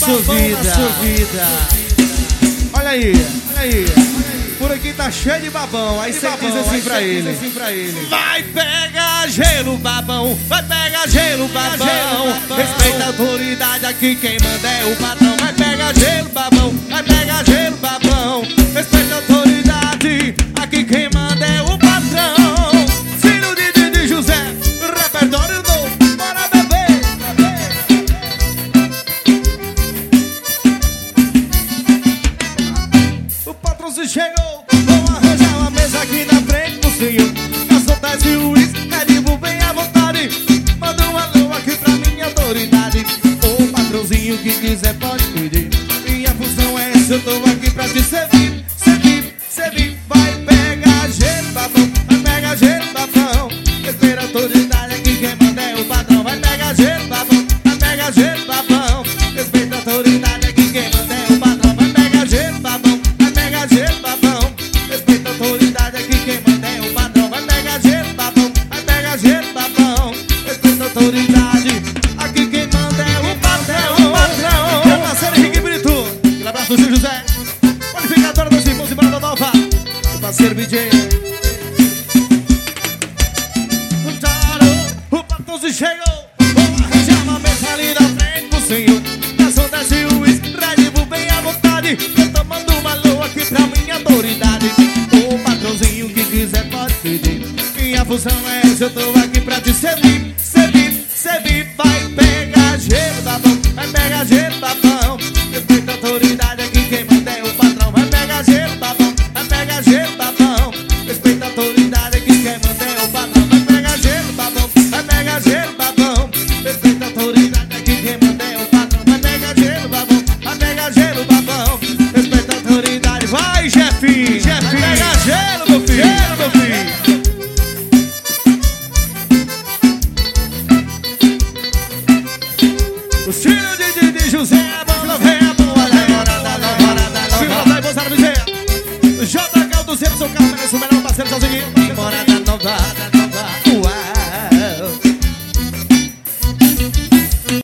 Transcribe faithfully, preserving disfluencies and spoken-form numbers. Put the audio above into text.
sua vida. Olha aí, olha aí. Por aqui tá cheio de babão. Aí você diz assim pra ele, assim pra ele: vai pegar gelo, babão. Vai pegar gelo, babão. Respeita a autoridade, aqui quem manda é o patrão. Vai pegar gelo, babão. Vai pegar gelo, babão. Respeita a autoridade, aqui quem manda é o patrão. Filho de Didi José, repertório novo. Bora beber. O patrão se chegou. Vou arranjar uma mesa aqui na frente do senhor. Garçom traz e o uísque, Caribo bem à vontade. Manda um alô aqui pra minha autoridade. Ô patrãozinho, que quiser pode pedir. Minha função é essa, eu tô aqui pra te servir. Servir, servir. Vai pegar gelo, babão. Vai pegar gelo, babão. Respeita a autoridade, aqui quem manda é o patrão. Vai pegar gelo, babão. Vai pegar gelo, babão. Respeita a autoridade, aqui quem manda é o patrão. Vai pegar gelo, babão. Vai pegar gelo, babão. Respeita a autoridade, aqui quem manda é o patrão. Vai pegar gelo, babão. Vai pegar gelo, babão. Respeita a autoridade, aqui quem manda é o patrão. Patrão. Meu parceiro Henrique Brito. Um abraço do Gil José. Qualificadora dos irmãos e Banda Nova. O parceiro B J.